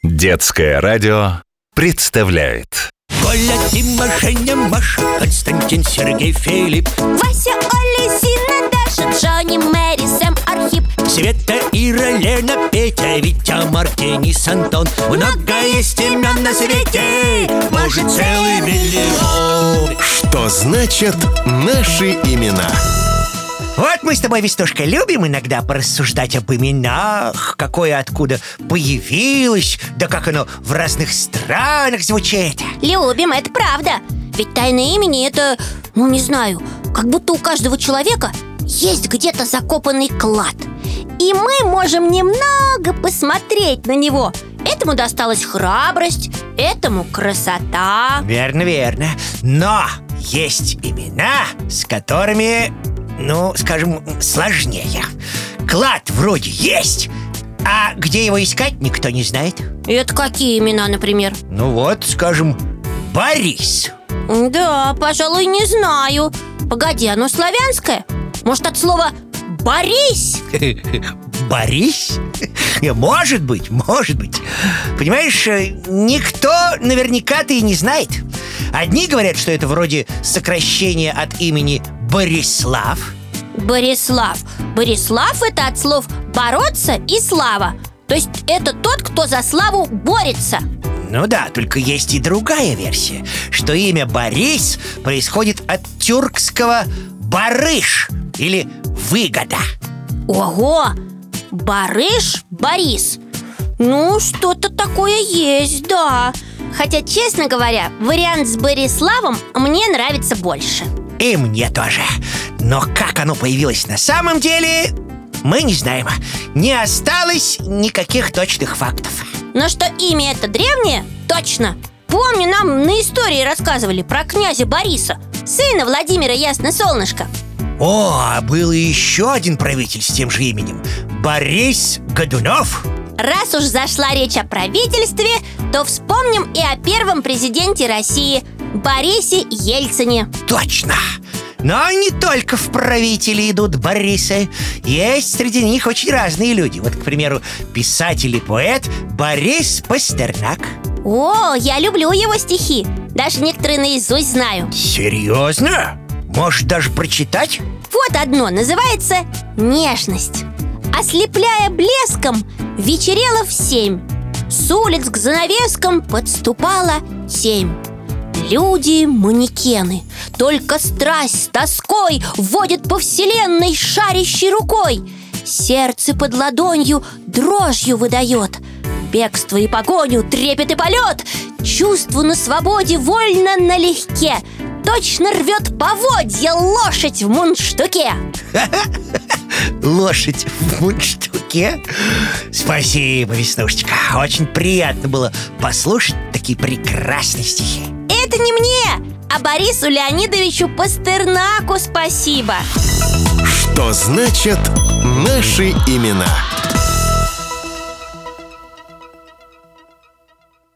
Детское радио представляет. Коля, Дима, Женя, Маша, Константин, Сергей, Филипп, Вася, Оля, Зина, Даша, Джонни, Мэри, Сэм, Архип, Света, Ира, Лена, Петя, Витя, Денис, Антон. Много есть имен на свете, может, целый миллион. Что значит наши имена? Вот мы с тобой, Вестушка, любим иногда порассуждать об именах, какое откуда появилось, да как оно в разных странах звучит. любим, это правда. Ведь тайное имени это, не знаю, как будто у каждого человека есть где-то закопанный клад. И мы можем немного посмотреть на него. Этому досталась храбрость, этому красота. Верно, верно. Но есть имена, с которыми, скажем, сложнее. Клад вроде есть, а где его искать, никто не знает. Это какие имена, например? Скажем, Борис. Да, пожалуй, не знаю. Погоди, оно славянское? Может, от слова «борись»? Борис? Может быть. Понимаешь, никто наверняка-то и не знает. Одни говорят, что это вроде сокращение от имени Борислав. Борислав. Борислав — это от слов «бороться» и «слава». То есть это тот, кто за славу борется. Ну да, только есть и другая версия, что имя Борис происходит от тюркского «барыш» или «выгода». Ого! Барыш, Борис. Что-то такое есть, да. Хотя, честно говоря, вариант с Бориславом мне нравится больше. И мне тоже. Но как оно появилось на самом деле, мы не знаем. Не осталось никаких точных фактов. Но что имя это древнее, точно. Помню, нам на истории рассказывали про князя Бориса, сына Владимира Ясносолнышко. А был и еще один правитель с тем же именем – Борис Годунов. Раз уж зашла речь о правительстве, то вспомним и о первом президенте России Борисе Ельцине. Точно! Но не только в правители идут Борисы. Есть среди них очень разные люди. Вот, к примеру, писатель и поэт Борис Пастернак. Я люблю его стихи. Даже некоторые наизусть знаю. Серьезно? Можешь даже прочитать? Вот одно, называется «Нежность». Ослепляя блеском, вечерело в 7. С улиц к занавескам подступала тень. Люди — манекены, только страсть с тоской водит по вселенной шарящей рукой. Сердце под ладонью дрожью выдает. Бегство и погоню, трепет и полет. Чувство на свободе вольно налегке. Точно рвет поводья лошадь в мундштуке. Лошадь в мундштуке? Спасибо, Веснушечка. Очень приятно было послушать такие прекрасные стихи. Это не мне, а Борису Леонидовичу Пастернаку спасибо. Что значит наши имена?